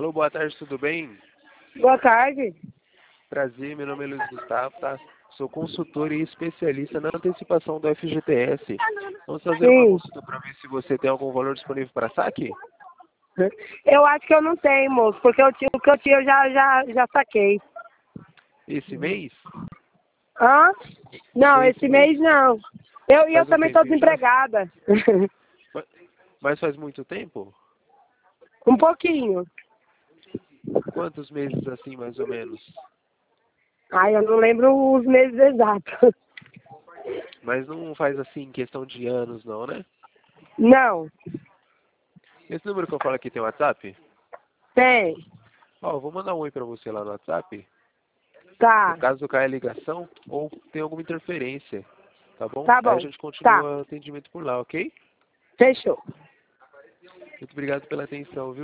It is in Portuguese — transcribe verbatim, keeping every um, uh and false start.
Alô, boa tarde, tudo bem? Boa tarde. Prazer, meu nome é Luiz Gustavo, tá? Sou consultor e especialista na antecipação do F G T S. Vamos fazer uma Sim. consulta para ver se você tem algum valor disponível para saque? Eu acho que eu não tenho, moço, porque eu tinha, o que eu tinha eu já, já, já saquei. Esse mês? Hã? Não, Foi esse mês não. Eu, e eu Faz um também estou tempinho já? desempregada. Ma- Mas faz muito tempo? Um pouquinho. Quantos meses assim, mais ou menos? Ai, eu não lembro os meses exatos. Mas não faz assim questão de anos não, né? Não, Esse número que eu falo aqui tem WhatsApp? tem. Ó, eu vou mandar um oi para você lá no WhatsApp. No Tá. caso caia a ligação ou tem alguma interferência, tá bom? Tá Aí a bom. gente Tá. continua o atendimento por lá, ok? Fechou. Muito obrigado pela atenção, viu?